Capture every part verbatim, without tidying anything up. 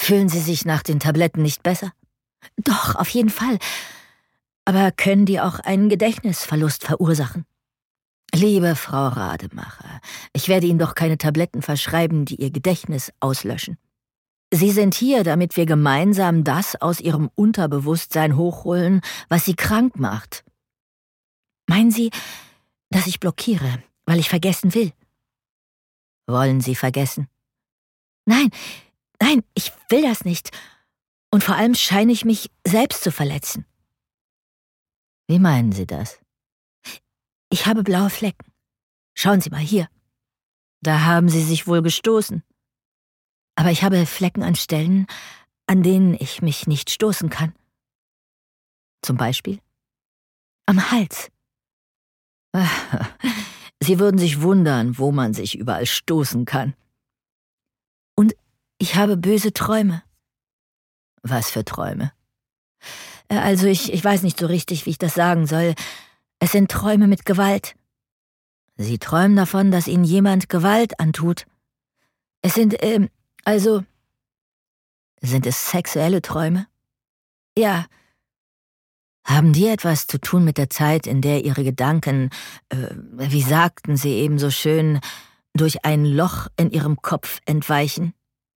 Fühlen Sie sich nach den Tabletten nicht besser? Doch, auf jeden Fall. Aber können die auch einen Gedächtnisverlust verursachen? Liebe Frau Rademacher, ich werde Ihnen doch keine Tabletten verschreiben, die Ihr Gedächtnis auslöschen. Sie sind hier, damit wir gemeinsam das aus Ihrem Unterbewusstsein hochholen, was Sie krank macht. Meinen Sie, dass ich blockiere, weil ich vergessen will? Wollen Sie vergessen? Nein, nein, ich will das nicht. Und vor allem scheine ich mich selbst zu verletzen. Wie meinen Sie das? Ich habe blaue Flecken. Schauen Sie mal hier. Da haben Sie sich wohl gestoßen. Aber ich habe Flecken an Stellen, an denen ich mich nicht stoßen kann. Zum Beispiel am Hals. Sie würden sich wundern, wo man sich überall stoßen kann. Und ich habe böse Träume. Was für Träume? Also ich, ich weiß nicht so richtig, wie ich das sagen soll. Es sind Träume mit Gewalt. Sie träumen davon, dass Ihnen jemand Gewalt antut. Es sind, ähm, also... Sind es sexuelle Träume? Ja. Haben die etwas zu tun mit der Zeit, in der Ihre Gedanken, äh, wie sagten Sie eben so schön, durch ein Loch in Ihrem Kopf entweichen?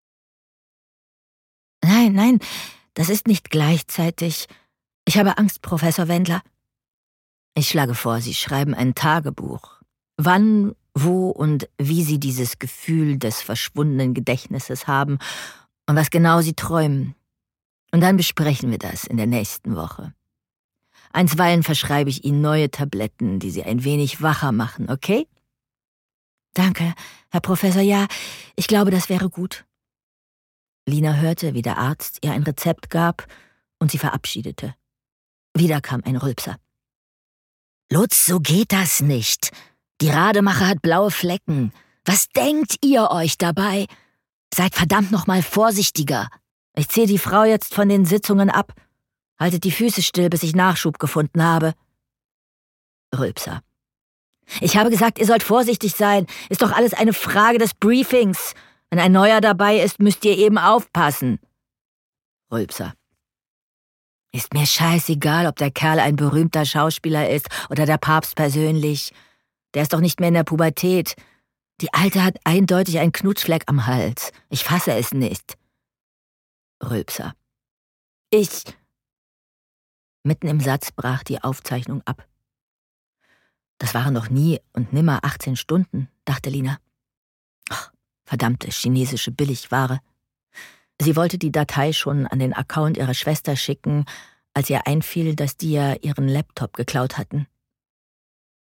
Nein, nein, das ist nicht gleichzeitig. Ich habe Angst, Professor Wendler. Ich schlage vor, Sie schreiben ein Tagebuch. Wann, wo und wie Sie dieses Gefühl des verschwundenen Gedächtnisses haben und was genau Sie träumen. Und dann besprechen wir das in der nächsten Woche. Einstweilen verschreibe ich Ihnen neue Tabletten, die Sie ein wenig wacher machen, okay? Danke, Herr Professor, ja, ich glaube, das wäre gut. Lina hörte, wie der Arzt ihr ein Rezept gab und sie verabschiedete. Wieder kam ein Rülpser. Lutz, so geht das nicht. Die Rademacher hat blaue Flecken. Was denkt ihr euch dabei? Seid verdammt noch mal vorsichtiger. Ich ziehe die Frau jetzt von den Sitzungen ab. Haltet die Füße still, bis ich Nachschub gefunden habe. Rülpser. Ich habe gesagt, ihr sollt vorsichtig sein. Ist doch alles eine Frage des Briefings. Wenn ein Neuer dabei ist, müsst ihr eben aufpassen. Rülpser. Ist mir scheißegal, ob der Kerl ein berühmter Schauspieler ist oder der Papst persönlich. Der ist doch nicht mehr in der Pubertät. Die Alte hat eindeutig einen Knutschfleck am Hals. Ich fasse es nicht. Rülpser. Ich... Mitten im Satz brach die Aufzeichnung ab. Das waren noch nie und nimmer achtzehn Stunden, dachte Lina. Ach, verdammte chinesische Billigware. Sie wollte die Datei schon an den Account ihrer Schwester schicken, als ihr einfiel, dass die ja ihren Laptop geklaut hatten.